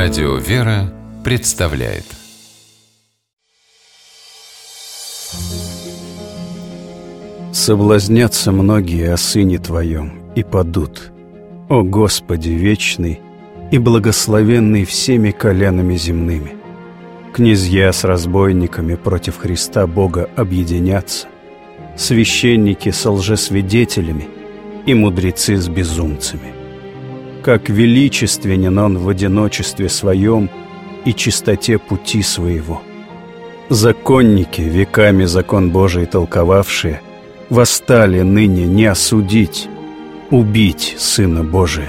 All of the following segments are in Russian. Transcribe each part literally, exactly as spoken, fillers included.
Радио «Вера» представляет. Соблазнятся многие о Сыне Твоем и падут, о Господи вечный и благословенный всеми колянами земными. Князья с разбойниками против Христа Бога объединятся, священники со лжесвидетелями и мудрецы с безумцами. Как величественен Он в одиночестве Своем и чистоте пути Своего. Законники, веками закон Божий толковавшие, восстали ныне не осудить, убить Сына Божия.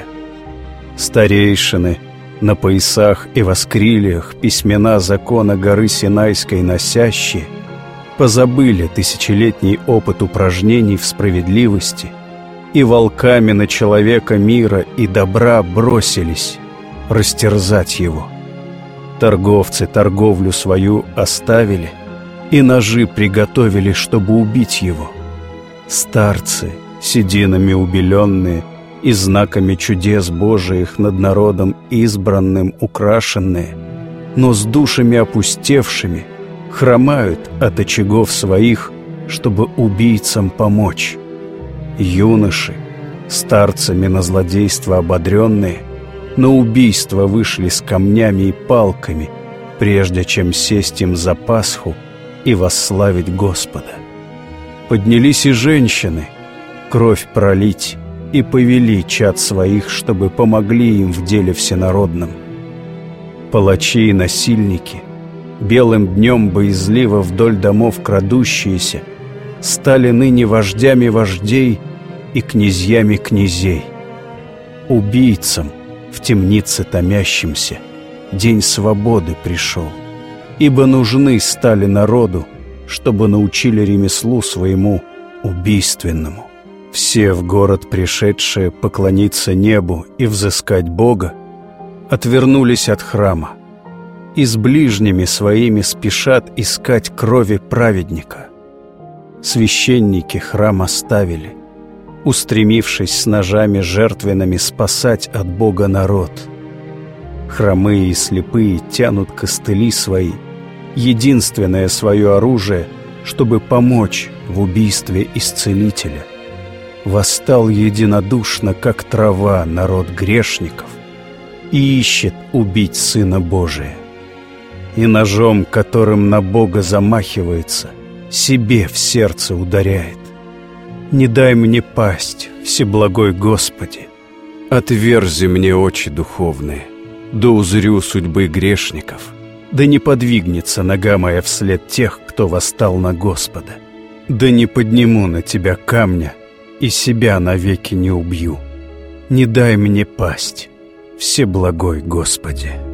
Старейшины на поясах и воскрилиях письмена закона горы Синайской носящие позабыли тысячелетний опыт упражнений в справедливости и волками на человека мира и добра бросились растерзать его. Торговцы торговлю свою оставили и ножи приготовили, чтобы убить его. Старцы, сединами убеленные и знаками чудес Божиих над народом избранным украшенные, но с душами опустевшими, хромают от очагов своих, чтобы убийцам помочь. Юноши, старцами на злодейство ободренные, на убийство вышли с камнями и палками, прежде чем сесть им за Пасху и восславить Господа. Поднялись и женщины, кровь пролить, и повели чад своих, чтобы помогли им в деле всенародном. Палачи и насильники, белым днем боязливо вдоль домов крадущиеся, стали ныне вождями вождей и князьями князей. Убийцам, в темнице томящимся, день свободы пришел, ибо нужны стали народу, чтобы научили ремеслу своему убийственному. Все в город пришедшие поклониться небу и взыскать Бога отвернулись от храма и с ближними своими спешат искать крови праведника. Священники храм оставили, устремившись с ножами жертвенными спасать от Бога народ. Хромые и слепые тянут костыли свои, единственное свое оружие, чтобы помочь в убийстве исцелителя. Восстал единодушно, как трава, народ грешников и ищет убить Сына Божия. И ножом, которым на Бога замахивается, себе в сердце ударяет. Не дай мне пасть, Всеблагой Господи, отверзи мне очи духовные, да узрю судьбы грешников, да не подвигнется нога моя вслед тех, кто восстал на Господа, да не подниму на Тебя камня и себя навеки не убью. Не дай мне пасть, Всеблагой Господи.